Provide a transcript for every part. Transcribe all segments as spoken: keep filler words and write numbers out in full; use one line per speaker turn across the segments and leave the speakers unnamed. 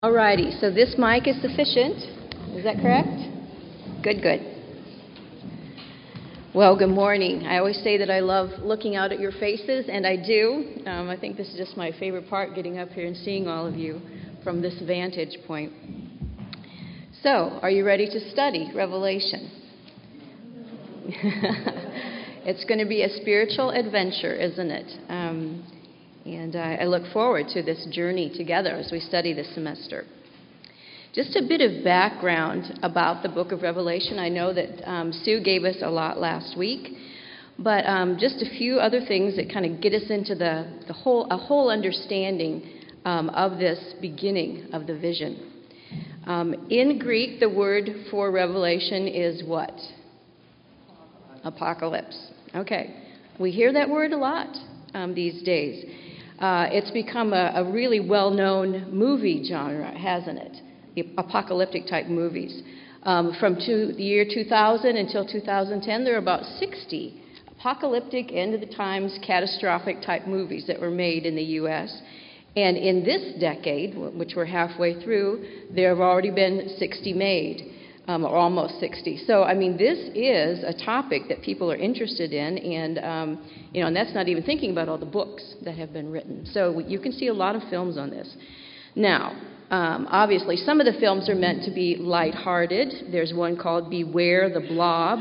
Alrighty, so this mic is sufficient. Is that correct? Good, good. Well, good morning. I always say that I love looking out at your faces, and I do. Um, I think this is just my favorite part, getting up here and seeing all of you from this vantage point. So, are you ready to study Revelation? It's going to be a spiritual adventure, isn't it? Um, And uh, I look forward to this journey together as we study this semester. Just a bit of background about the book of Revelation. I know that um, Sue gave us a lot last week, but um, just a few other things that kind of get us into the, the whole a whole understanding um, of this beginning of the vision. Um, in Greek, the word for Revelation is what? Apocalypse. Okay. We hear that word a lot um, these days. Uh, it's become a, a really well-known movie genre, hasn't it? The apocalyptic type movies. Um, from two, the year two thousand until two thousand ten, there are about sixty apocalyptic, end-of-the-times, catastrophic type movies that were made in the U S And in this decade, which we're halfway through, there have already been sixty made. Um, or almost sixty. So, I mean, this is a topic that people are interested in, and, um, you know, and that's not even thinking about all the books that have been written. So you can see a lot of films on this. Now, um, obviously, some of the films are meant to be lighthearted. There's one called Beware the Blob,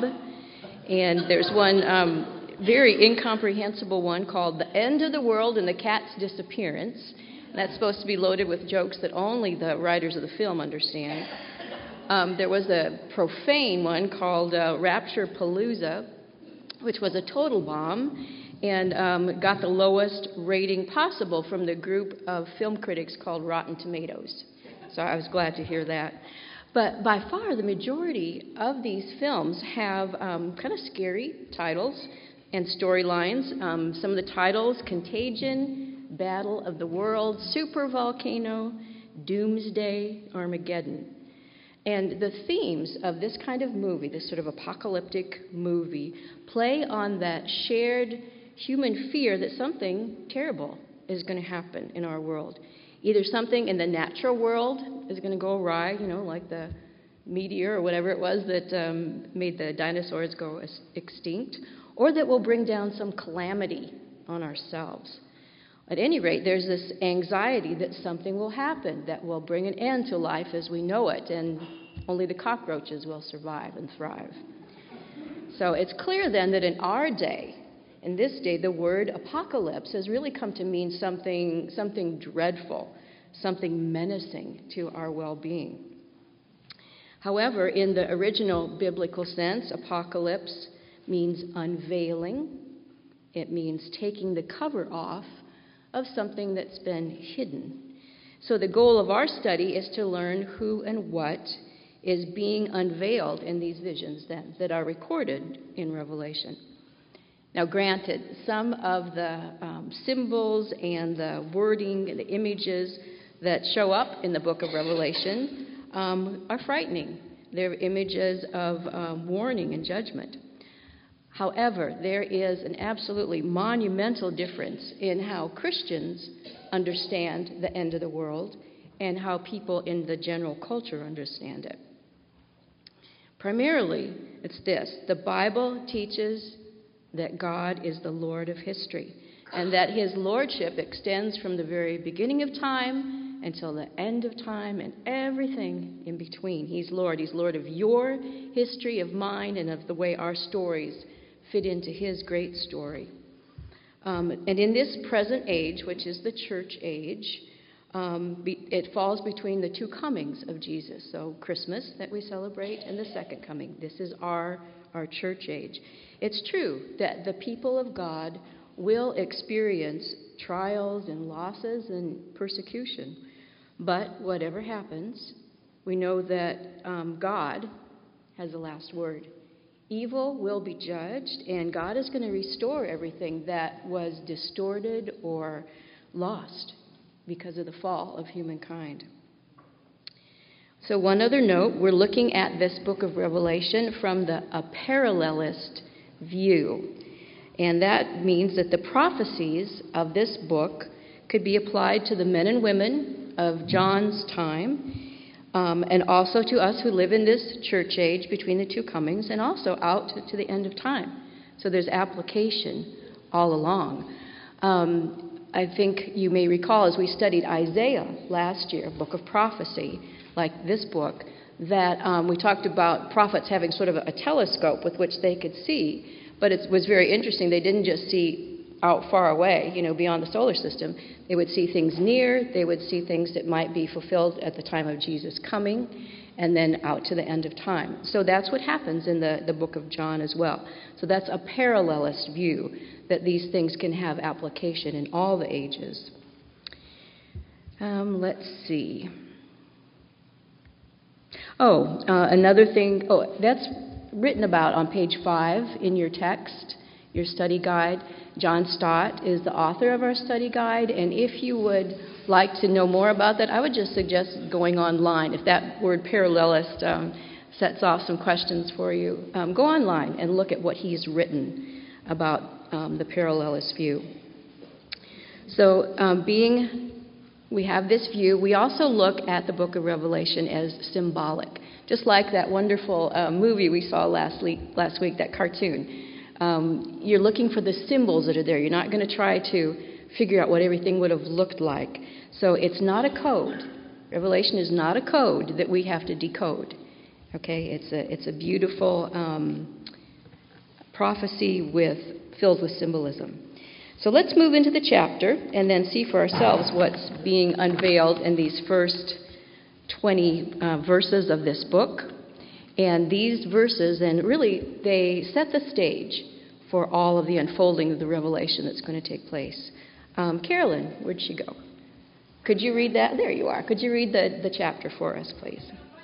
and there's one um, very incomprehensible one called The End of the World and the Cat's Disappearance. And that's supposed to be loaded with jokes that only the writers of the film understand. Um, there was a profane one called uh, Rapture Palooza, which was a total bomb and um, got the lowest rating possible from the group of film critics called Rotten Tomatoes. So I was glad to hear that. But by far, the majority of these films have um, kind of scary titles and storylines. Um, some of the titles: Contagion, Battle of the World, Super Volcano, Doomsday, Armageddon. And the themes of this kind of movie, this sort of apocalyptic movie, play on that shared human fear that something terrible is going to happen in our world. Either something in the natural world is going to go awry, you know, like the meteor or whatever it was that um, made the dinosaurs go extinct, or that will bring down some calamity on ourselves. At any rate, there's this anxiety that something will happen that will bring an end to life as we know it, and only the cockroaches will survive and thrive. So it's clear then that in our day, in this day, the word apocalypse has really come to mean something, something dreadful, something menacing to our well-being. However, in the original biblical sense, apocalypse means unveiling. It means taking the cover off of something that's been hidden. So the goal of our study is to learn who and what is being unveiled in these visions then that are recorded in Revelation. Now granted, some of the um, symbols and the wording and the images that show up in the book of Revelation um, are frightening. They're images of um, warning and judgment. However, there is an absolutely monumental difference in how Christians understand the end of the world and how people in the general culture understand it. Primarily, it's this: the Bible teaches that God is the Lord of history, and that his lordship extends from the very beginning of time until the end of time and everything in between. He's Lord. He's Lord of your history, of mine, and of the way our stories fit into his great story. Um, and in this present age, which is the church age, um, be, it falls between the two comings of Jesus. So Christmas that we celebrate and the second coming. This is our, our church age. It's true that the people of God will experience trials and losses and persecution. But whatever happens, we know that um, God has the last word. Evil will be judged, and God is going to restore everything that was distorted or lost because of the fall of humankind. So one other note, we're looking at this book of Revelation from the a parallelist view. And that means that the prophecies of this book could be applied to the men and women of John's time, um, and also to us who live in this church age between the two comings, and also out to, to the end of time. So there's application all along. Um, I think you may recall as we studied Isaiah last year, book of prophecy, like this book, that um, we talked about prophets having sort of a, a telescope with which they could see. But it was very interesting. They didn't just see out far away, you know, beyond the solar system. They would see things near. They would see things that might be fulfilled at the time of Jesus' coming, and then out to the end of time. So that's what happens in the, the book of John as well. So that's a parallelist view, that these things can have application in all the ages. Um, let's see. Oh, uh, another thing, oh, that's written about on page five in your text, your study guide. John Stott is the author of our study guide, and if you would like to know more about that, I would just suggest going online. If that word parallelist um, sets off some questions for you, um, go online and look at what he's written about um, the parallelist view. So um, being we have this view, we also look at the book of Revelation as symbolic, just like that wonderful uh, movie we saw last week, last week, that cartoon. Um, you're looking for the symbols that are there. You're not going to try to figure out what everything would have looked like. So it's not a code. Revelation is not a code that we have to decode. Okay, it's a it's a beautiful um, prophecy with filled with symbolism. So let's move into the chapter and then see for ourselves what's being unveiled in these first twenty uh, verses of this book. And these verses, and really, they set the stage for all of the unfolding of the revelation that's going to take place. Um, Carolyn, where'd she go? Could you read that? There you are. Could you read the, the chapter for us, please?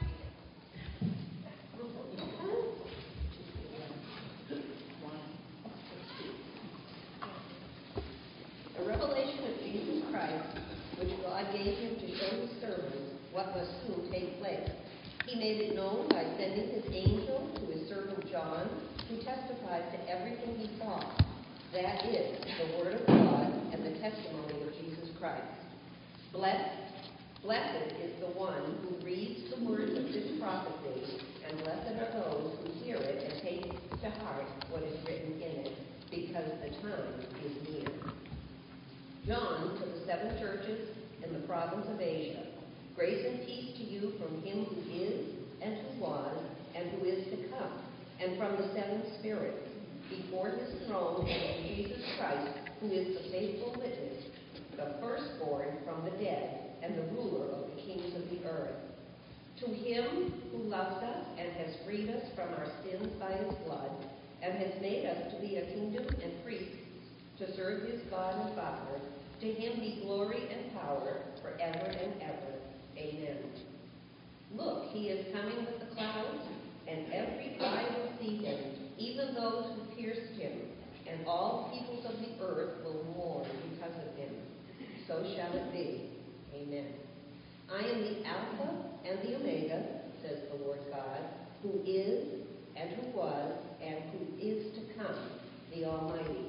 A revelation of Jesus Christ, which God gave him to show his servants what must soon take place. He made it known by sending his angel to his servant John, who testifies to everything he saw. That is the word of God and the testimony of Jesus Christ. Blessed, blessed is the one who reads the words of this prophecy, and blessed are those who hear it and take to heart what is written in it, because the time is near. John to the seven churches in the province of Asia. Grace and peace to you from him who is, and who was, and who is to come, and from the seven spirits, before his throne, and Jesus Christ, who is the faithful witness, the firstborn from the dead, and the ruler of the kings of the earth. To him who loves us and has freed us from our sins by his blood, and has made us to be a kingdom and priests, to serve his God and Father, to him be glory and power forever and ever. Amen. Look, he is coming with the clouds, and every eye will see him, even those who pierced him, and all peoples of the earth will mourn because of him. So shall it be. Amen. I am the Alpha and the Omega, says the Lord God, who is, and who was, and who is to come, the Almighty.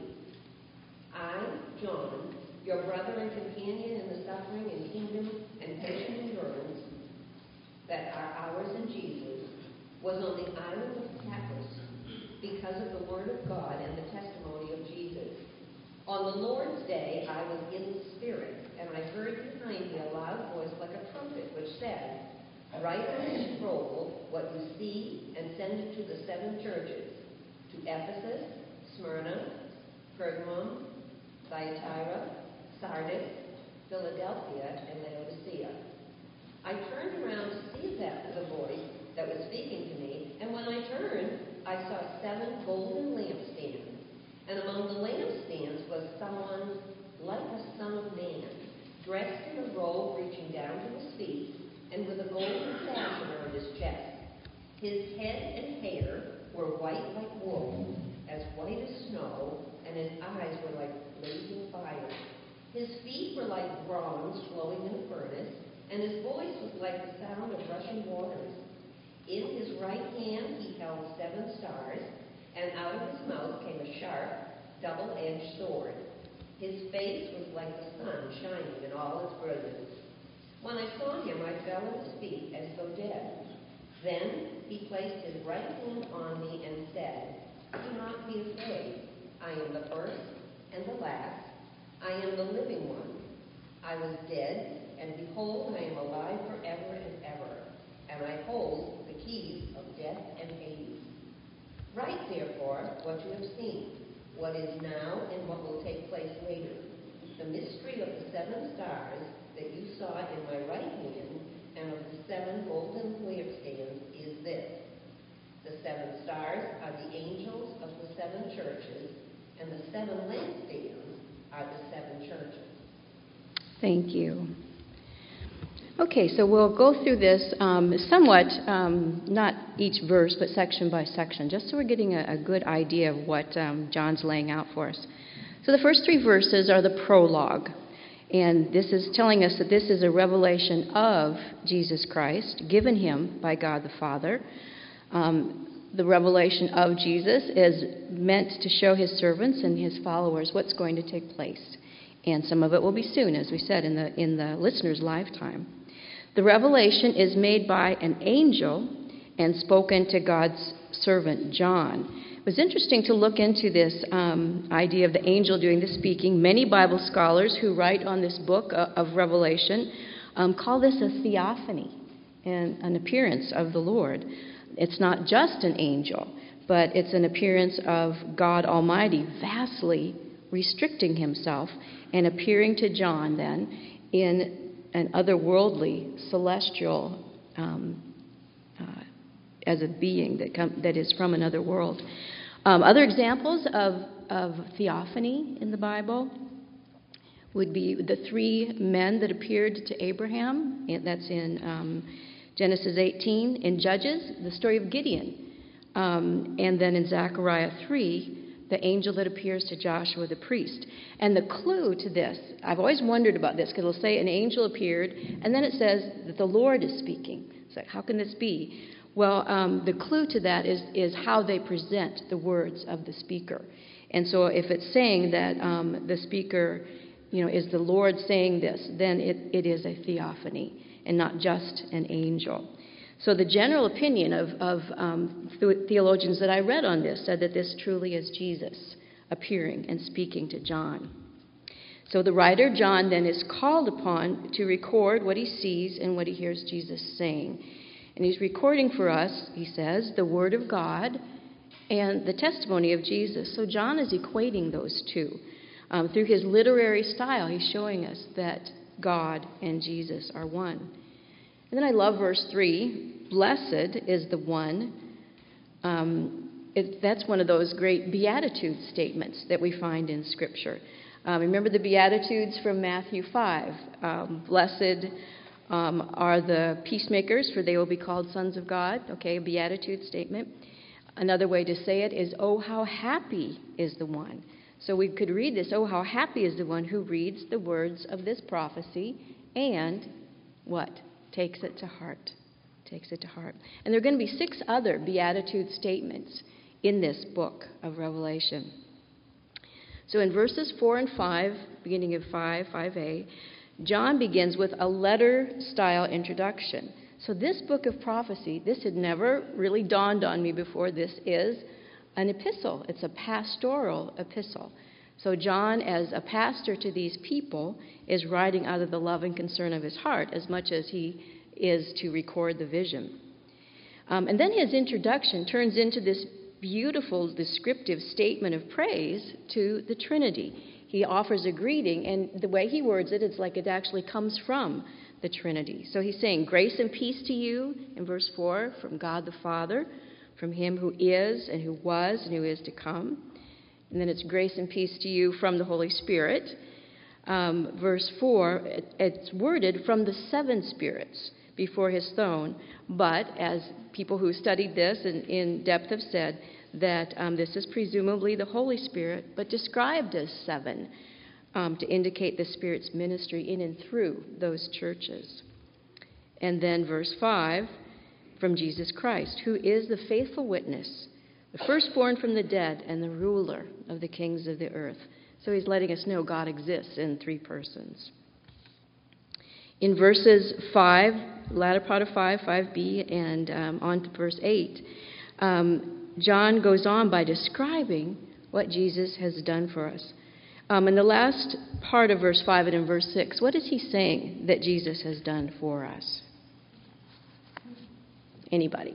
I, John, your brother and companion in the suffering and kingdom and patient endurance that are ours in Jesus, was on the island of Patmos because of the word of God and the testimony of Jesus. On the Lord's day I was in the Spirit, and I heard behind me a loud voice like a trumpet, which said, Write on a scroll what you see and send it to the seven churches, to Ephesus, Smyrna, Pergamum, Thyatira, Sardis, Philadelphia, and Laodicea. I turned around to see if that was a voice that was speaking to me, and when I turned, I saw seven golden lampstands, and among the lampstands was someone like a son of man, dressed in a robe reaching down to his feet, and with a golden sash around his chest. His head and hair were white like wool, as white as snow, and his eyes were like blazing fire. His feet were like bronze flowing in a furnace, and his voice was like the sound of rushing waters. In his right hand he held seven stars, and out of his mouth came a sharp, double-edged sword. His face was like the sun shining in all its brilliance. When I saw him, I fell at his feet as though dead. Then he placed his right hand on me and said, "Do not be afraid. I am the first and the last. I am the living one. I was dead, and behold, I am alive forever and ever, and I hold the keys of death and Hades. Write, therefore, what you have seen, what is now and what will take place later. The mystery of the seven stars that you saw in my right hand and of the seven golden lampstands is this. The seven stars are the angels of the seven churches, and the seven lampstands are the seven churches."
Thank you. Okay, so we'll go through this um, somewhat, um, not each verse, but section by section, just so we're getting a, a good idea of what um, John's laying out for us. So the first three verses are the prologue, and this is telling us that this is a revelation of Jesus Christ, given him by God the Father. Um, the revelation of Jesus is meant to show his servants and his followers what's going to take place. And some of it will be soon, as we said, in the in the listener's lifetime. The revelation is made by an angel and spoken to God's servant John. It was interesting to look into this um, idea of the angel doing the speaking. Many Bible scholars who write on this book of Revelation um, call this a theophany, and an appearance of the Lord. It's not just an angel, but it's an appearance of God Almighty, vastly restricting himself and appearing to John then in an otherworldly, celestial, um, uh, as a being that com- that is from another world. Um, other examples of, of theophany in the Bible would be the three men that appeared to Abraham. That's in um, Genesis eighteen. In Judges, the story of Gideon. Um, and then in Zechariah three, the angel that appears to Joshua the priest. And the clue to this, I've always wondered about this, because it'll say an angel appeared, and then it says that the Lord is speaking. It's like, how can this be? Well, um, the clue to that is, is how they present the words of the speaker. And so if it's saying that um, the speaker, you know, is the Lord saying this, then it, it is a theophany and not just an angel. So the general opinion of, of um, theologians that I read on this said that this truly is Jesus appearing and speaking to John. So the writer, John, then is called upon to record what he sees and what he hears Jesus saying. And he's recording for us, he says, the Word of God and the testimony of Jesus. So John is equating those two. Um, through his literary style, he's showing us that God and Jesus are one. And then I love verse three. Blessed is the one. Um, it, that's one of those great beatitude statements that we find in Scripture. Um, remember the Beatitudes from Matthew five. Um, Blessed um, are the peacemakers, for they will be called sons of God. Okay, a beatitude statement. Another way to say it is, oh, how happy is the one. So we could read this, oh, how happy is the one who reads the words of this prophecy and what? Takes it to heart. Takes it to heart. And there are going to be six other beatitude statements in this book of Revelation. So in verses four and five, beginning of five, five a, John begins with a letter-style introduction. So this book of prophecy, this had never really dawned on me before. This is an epistle. It's a pastoral epistle. So John, as a pastor to these people, is writing out of the love and concern of his heart as much as he is to record the vision. Um, and then his introduction turns into this beautiful descriptive statement of praise to the Trinity. He offers a greeting, and the way he words it, it's like it actually comes from the Trinity. So he's saying, grace and peace to you, in verse four, from God the Father, from him who is and who was and who is to come. And then it's grace and peace to you from the Holy Spirit. Um, verse four, it, it's worded from the seven spirits before his throne. But as people who studied this in, in depth have said, that um, this is presumably the Holy Spirit, but described as seven um, to indicate the Spirit's ministry in and through those churches. And then verse five, from Jesus Christ, who is the faithful witness, the firstborn from the dead, and the ruler of the kings of the earth. So he's letting us know God exists in three persons. In verses five, latter part of five, five b, and um, on to verse eight, um, John goes on by describing what Jesus has done for us. Um, in the last part of verse five and in verse six, what is he saying that Jesus has done for us? Anybody?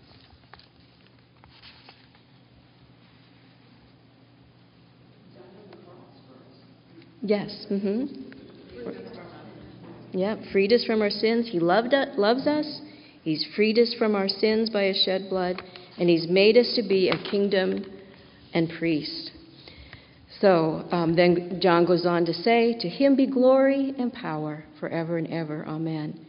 Yes. Mm-hmm. Yeah, freed us from our sins. He loved us, loves us. He's freed us from our sins by his shed blood, and he's made us to be a kingdom and priest. So um, then John goes on to say, to him be glory and power forever and ever. Amen.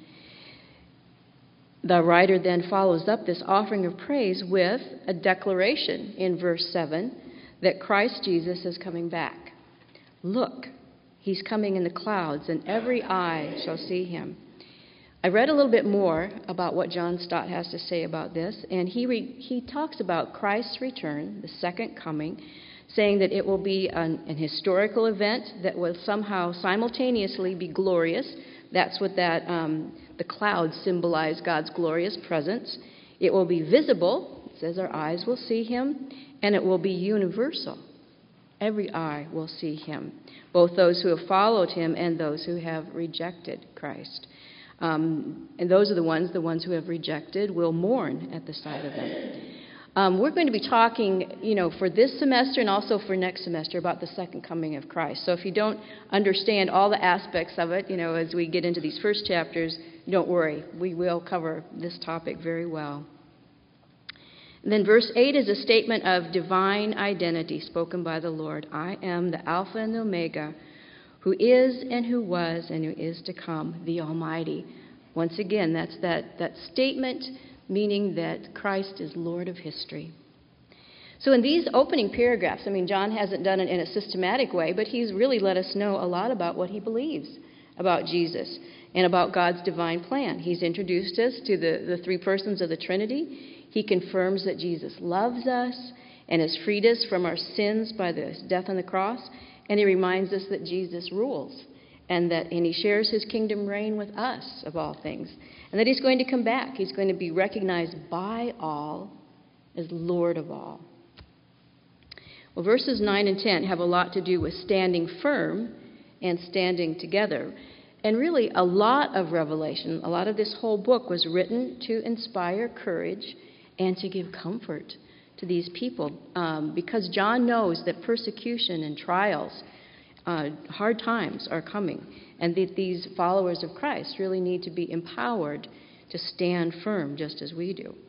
The writer then follows up this offering of praise with a declaration in verse seven that Christ Jesus is coming back. Look, he's coming in the clouds, and every eye shall see him. I read a little bit more about what John Stott has to say about this, and he re- he talks about Christ's return, the second coming, saying that it will be an, an historical event that will somehow simultaneously be glorious. That's what that um, the clouds symbolize, God's glorious presence. It will be visible, it says our eyes will see him, and it will be universal. Every eye will see him, both those who have followed him and those who have rejected Christ. Um, and those are the ones, the ones who have rejected will mourn at the sight of him. Um, we're going to be talking, you know, for this semester and also for next semester about the second coming of Christ. So if you don't understand all the aspects of it, you know, as we get into these first chapters, don't worry. We will cover this topic very well. And then verse eight is a statement of divine identity spoken by the Lord. I am the Alpha and the Omega, who is and who was and who is to come, the Almighty. Once again, that's that, that statement meaning that Christ is Lord of history. So in these opening paragraphs, I mean, John hasn't done it in a systematic way, but he's really let us know a lot about what he believes about Jesus and about God's divine plan. He's introduced us to the, the three persons of the Trinity. He confirms that Jesus loves us and has freed us from our sins by the death on the cross. And he reminds us that Jesus rules and that and he shares his kingdom reign with us, of all things. And that he's going to come back. He's going to be recognized by all as Lord of all. Well, verses nine and ten have a lot to do with standing firm and standing together. And really, a lot of Revelation, a lot of this whole book was written to inspire courage and to give comfort to these people. Um, because John knows that persecution and trials, uh, hard times are coming. And that these followers of Christ really need to be empowered to stand firm, just as we do.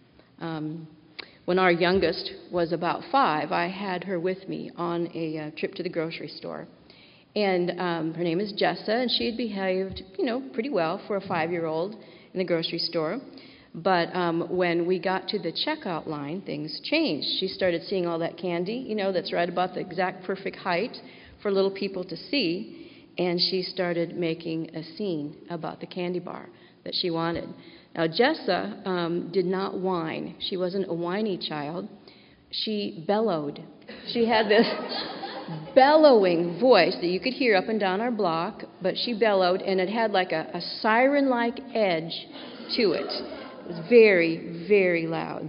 Um, when our youngest was about five, I had her with me on a uh, trip to the grocery store. And um, her name is Jessa, and she had behaved, you know, pretty well for a five-year-old in the grocery store. But um, when we got to the checkout line, things changed. She started seeing all that candy, you know, that's right about the exact perfect height for little people to see. And she started making a scene about the candy bar that she wanted. Now, Jessa um, did not whine. She wasn't a whiny child. She bellowed. She had this bellowing voice that you could hear up and down our block, but she bellowed, and it had like a, a siren-like edge to it. It was very, very loud.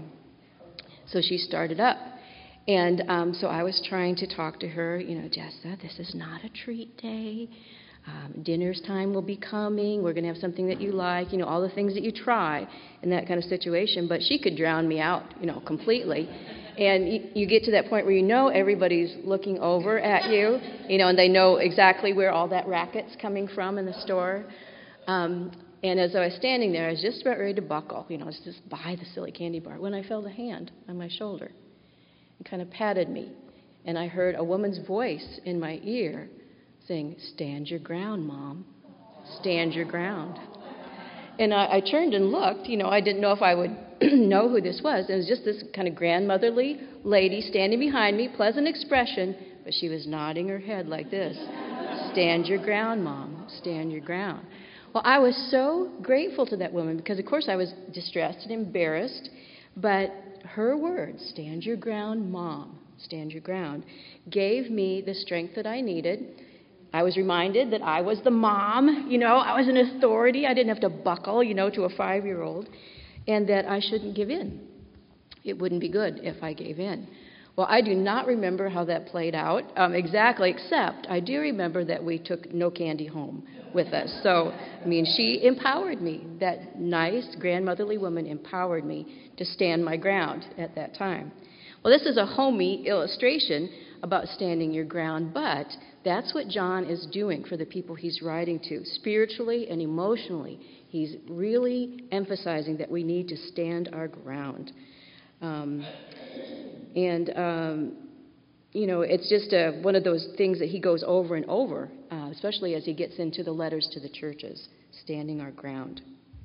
So she started up. And um, so I was trying to talk to her, you know, Jessa, this is not a treat day. Um, dinner's time will be coming. We're going to have something that you like, you know, all the things that you try in that kind of situation. But she could drown me out, you know, completely. And you, you get to that point where you know everybody's looking over at you, you know, and they know exactly where all that racket's coming from in the store. Um, and as I was standing there, I was just about ready to buckle, you know, I was just buy the silly candy bar when I felt a hand on my shoulder. And kind of patted me, and I heard a woman's voice in my ear saying, "Stand your ground, Mom. Stand your ground." And I, I turned and looked. You know, I didn't know if I would know who this was. It was just this kind of grandmotherly lady standing behind me, pleasant expression, but she was nodding her head like this. "Stand your ground, Mom. Stand your ground." Well, I was so grateful to that woman because, of course, I was distressed and embarrassed, but her words, "Stand your ground, Mom, stand your ground," gave me the strength that I needed I was reminded that I was the mom, you know, I was an authority. I didn't have to buckle, you know, to a five-year-old, and that I shouldn't give in. It wouldn't be good if I gave in. Well, I do not remember how that played out um, exactly, except I do remember that we took no candy home with us. So, I mean, she empowered me. That nice grandmotherly woman empowered me to stand my ground at that time. Well, this is a homey illustration about standing your ground, but that's what John is doing for the people he's writing to. Spiritually and emotionally, he's really emphasizing that we need to stand our ground. Um, and, um, you know, it's just a, one of those things that he goes over and over, uh, especially as he gets into the letters to the churches, standing our ground.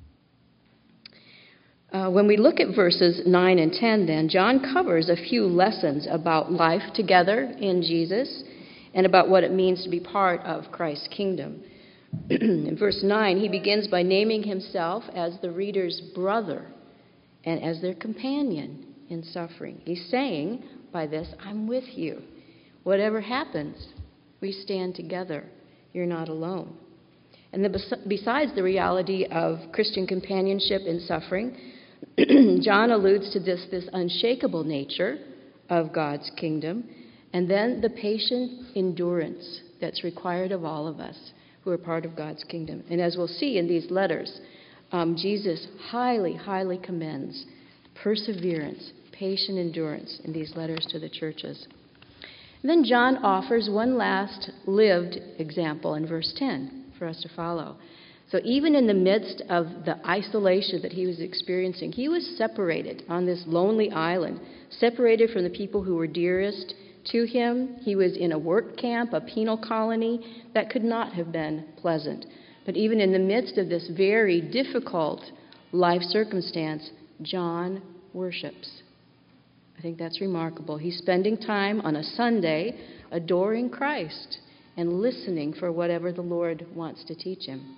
Uh, when we look at verses nine and ten, then, John covers a few lessons about life together in Jesus and about what it means to be part of Christ's kingdom. In verse nine, he begins by naming himself as the reader's brother and as their companion in suffering. He's saying by this, I'm with you. Whatever happens, we stand together. You're not alone. And then besides the reality of Christian companionship in suffering, John alludes to this, this unshakable nature of God's kingdom, and then the patient endurance that's required of all of us who are part of God's kingdom. And as we'll see in these letters, um, Jesus highly, highly commends perseverance, patient endurance in these letters to the churches. And then John offers one last lived example in verse ten for us to follow. So even in the midst of the isolation that he was experiencing, he was separated on this lonely island, separated from the people who were dearest to him. He was in a work camp, a penal colony that could not have been pleasant. But even in the midst of this very difficult life circumstance, John worships. I think that's remarkable. He's spending time on a Sunday adoring Christ and listening for whatever the Lord wants to teach him.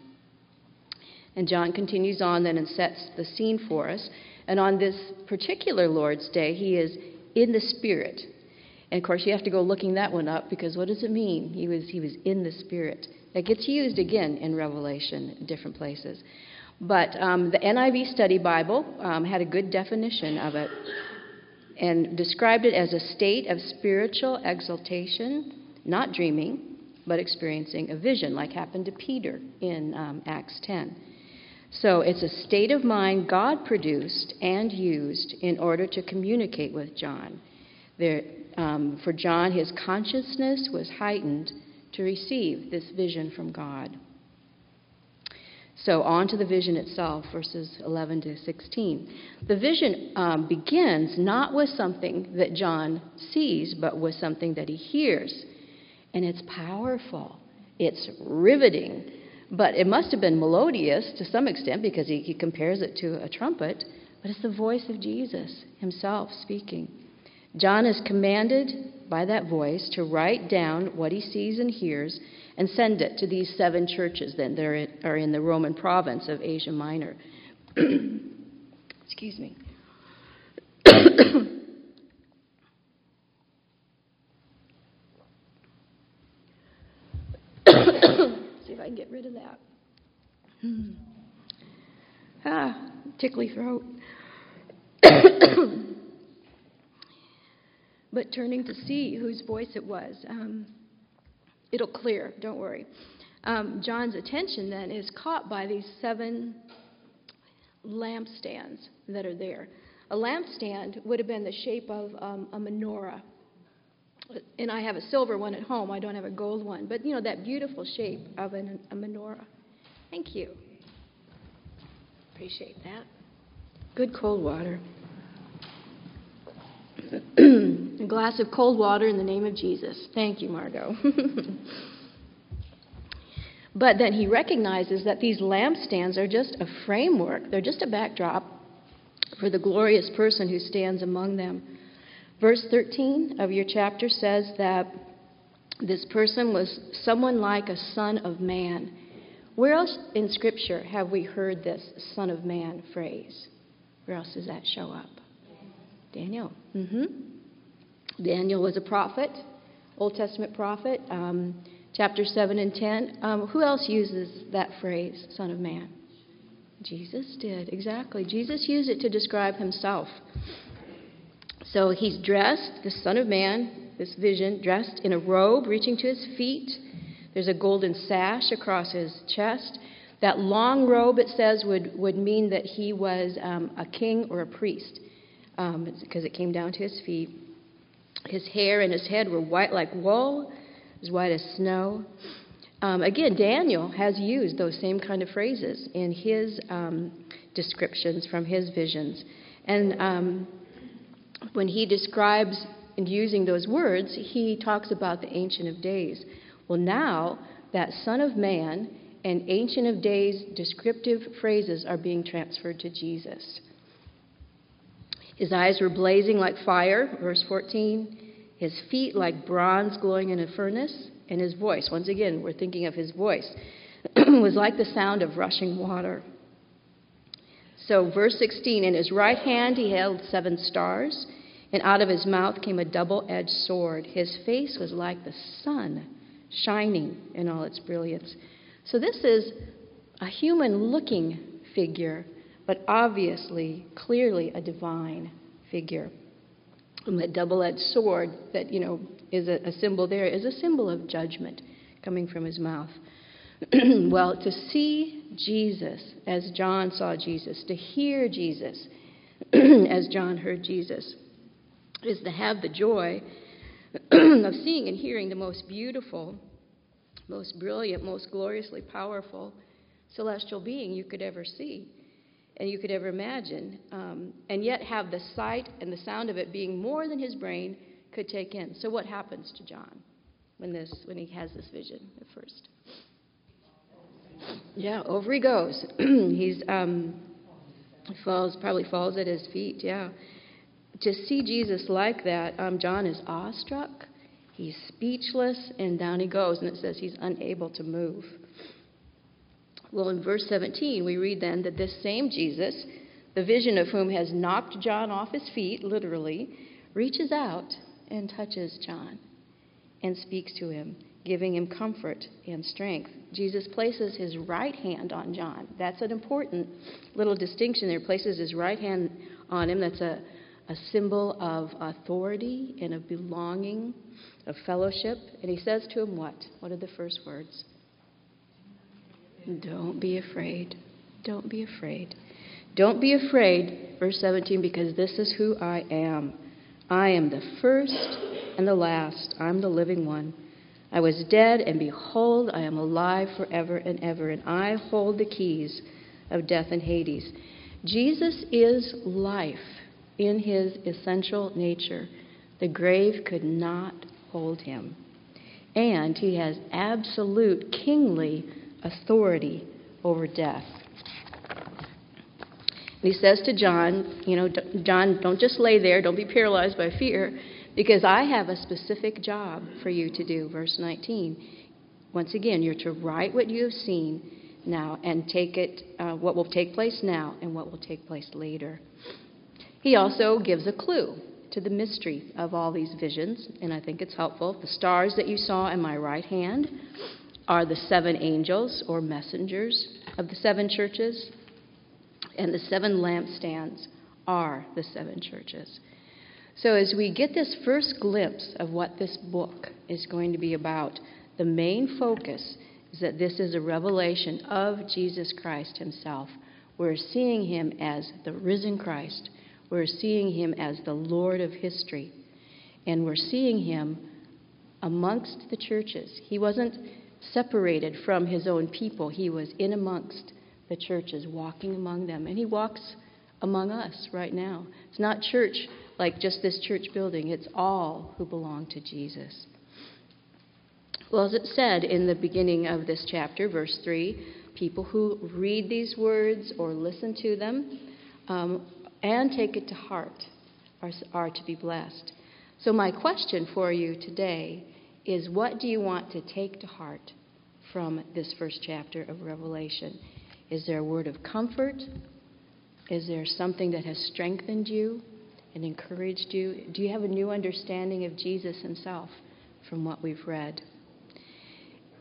And John continues on then and sets the scene for us. And on this particular Lord's Day, he is in the Spirit. And, of course, you have to go looking that one up, because what does it mean? He was, he was in the Spirit. That gets used again in Revelation in different places. But um, the N I V Study Bible um, had a good definition of it and described it as a state of spiritual exaltation, not dreaming, but experiencing a vision, like happened to Peter in um, Acts ten. So it's a state of mind God produced and used in order to communicate with John. There, um, for John, his consciousness was heightened to receive this vision from God. So on to the vision itself, verses eleven to sixteen. The vision um, begins not with something that John sees, but with something that he hears. And it's powerful. It's riveting. But it must have been melodious to some extent, because he, he compares it to a trumpet. But it's the voice of Jesus himself speaking. John is commanded by that voice to write down what he sees and hears and send it to these seven churches then that are in the Roman province of Asia Minor. Excuse me. See if I can get rid of that. Hmm. Ah, tickly throat. But turning to see whose voice it was, um, it'll clear, don't worry. Um, John's attention then is caught by these seven lampstands that are there. A lampstand would have been the shape of um, a menorah. And I have a silver one at home. I don't have a gold one. But, you know, that beautiful shape of an, a menorah. Thank you. Appreciate that. Good cold water. A glass of cold water in the name of Jesus. Thank you, Margot. But then he recognizes that these lampstands are just a framework. They're just a backdrop for the glorious person who stands among them. Verse thirteen of your chapter says that this person was someone like a son of man. Where else in Scripture have we heard this son of man phrase? Where else does that show up? Daniel. Mm-hmm. Daniel was a prophet, Old Testament prophet. Um, chapter seven and ten. Um, who else uses that phrase, Son of Man? Jesus did, exactly. Jesus used it to describe himself. So he's dressed, the Son of Man, this vision, dressed in a robe reaching to his feet. There's a golden sash across his chest. That long robe, it says, would, would mean that he was um, a king or a priest, um, because it came down to his feet. His hair and his head were white like wool, as white as snow. Um, again, Daniel has used those same kind of phrases in his um, descriptions from his visions. And um, when he describes and using those words, he talks about the Ancient of Days. Well, now that Son of Man and Ancient of Days descriptive phrases are being transferred to Jesus. His eyes were blazing like fire, verse fourteen. His feet like bronze glowing in a furnace. And his voice, once again, we're thinking of his voice, was like the sound of rushing water. So verse sixteen, in his right hand he held seven stars, and out of his mouth came a double-edged sword. His face was like the sun, shining in all its brilliance. So this is a human-looking figure, but obviously, clearly a divine figure. And that double-edged sword that, you know, is a, a symbol there, is a symbol of judgment coming from his mouth. Well, to see Jesus as John saw Jesus, to hear Jesus as John heard Jesus, is to have the joy of seeing and hearing the most beautiful, most brilliant, most gloriously powerful celestial being you could ever see and you could ever imagine, um, and yet have the sight and the sound of it being more than his brain could take in. So what happens to John when this when he has this vision at first? Yeah, over he goes. He's um, falls, probably falls at his feet. Yeah, to see Jesus like that, um, John is awestruck. He's speechless, and down he goes, and it says he's unable to move. Well, in verse seventeen, we read then that this same Jesus, the vision of whom has knocked John off his feet, literally, reaches out and touches John and speaks to him, giving him comfort and strength. Jesus places his right hand on John. That's an important little distinction there. Places his right hand on him. That's a, a symbol of authority and of belonging, of fellowship. And he says to him what? What are the first words? Don't be afraid. Don't be afraid. Don't be afraid, verse seventeen, because this is who I am. I am the first and the last. I'm the living one. I was dead, and behold, I am alive forever and ever, and I hold the keys of death and Hades. Jesus is life in his essential nature. The grave could not hold him. And he has absolute kingly authority over death. And he says to John, you know, John, don't just lay there, don't be paralyzed by fear, because I have a specific job for you to do. Verse nineteen. Once again, you're to write what you have seen now and take it, uh, what will take place now and what will take place later. He also gives a clue to the mystery of all these visions, and I think it's helpful. The stars that you saw in my right hand are the seven angels or messengers of the seven churches, and the seven lampstands are the seven churches. So as we get this first glimpse of what this book is going to be about, the main focus is that this is a revelation of Jesus Christ himself. We're seeing him as the risen Christ. We're seeing him as the Lord of history. And we're seeing him amongst the churches. He wasn't separated from his own people. He was in amongst the churches, walking among them. And he walks among us right now. It's not church like just this church building. It's all who belong to Jesus. Well, as it said in the beginning of this chapter, verse three, people who read these words or listen to them um, and take it to heart are, are to be blessed. So my question for you today is, what do you want to take to heart from this first chapter of Revelation? Is there a word of comfort? Is there something that has strengthened you and encouraged you? Do you have a new understanding of Jesus himself from what we've read?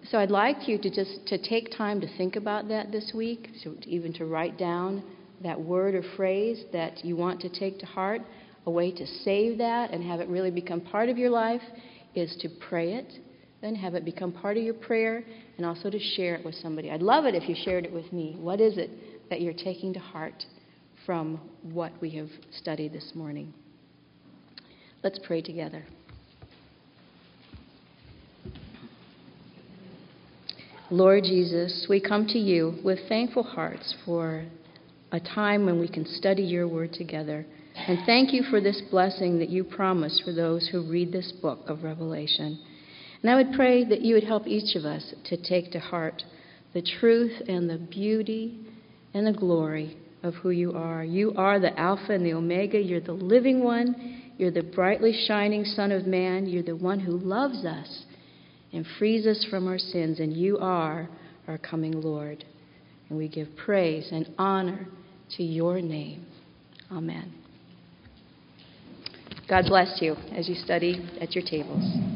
So I'd like you to just to take time to think about that this week, so even to write down that word or phrase that you want to take to heart. A way to save that and have it really become part of your life is to pray it, then have it become part of your prayer, and also to share it with somebody. I'd love it if you shared it with me. What is it that you're taking to heart from what we have studied this morning? Let's pray together. Lord Jesus, we come to you with thankful hearts for a time when we can study your word together. And thank you for this blessing that you promise for those who read this book of Revelation. And I would pray that you would help each of us to take to heart the truth and the beauty and the glory of who you are. You are the Alpha and the Omega. You're the living one. You're the brightly shining Son of Man. You're the one who loves us and frees us from our sins. And you are our coming Lord. And we give praise and honor to your name. Amen. God bless you as you study at your tables.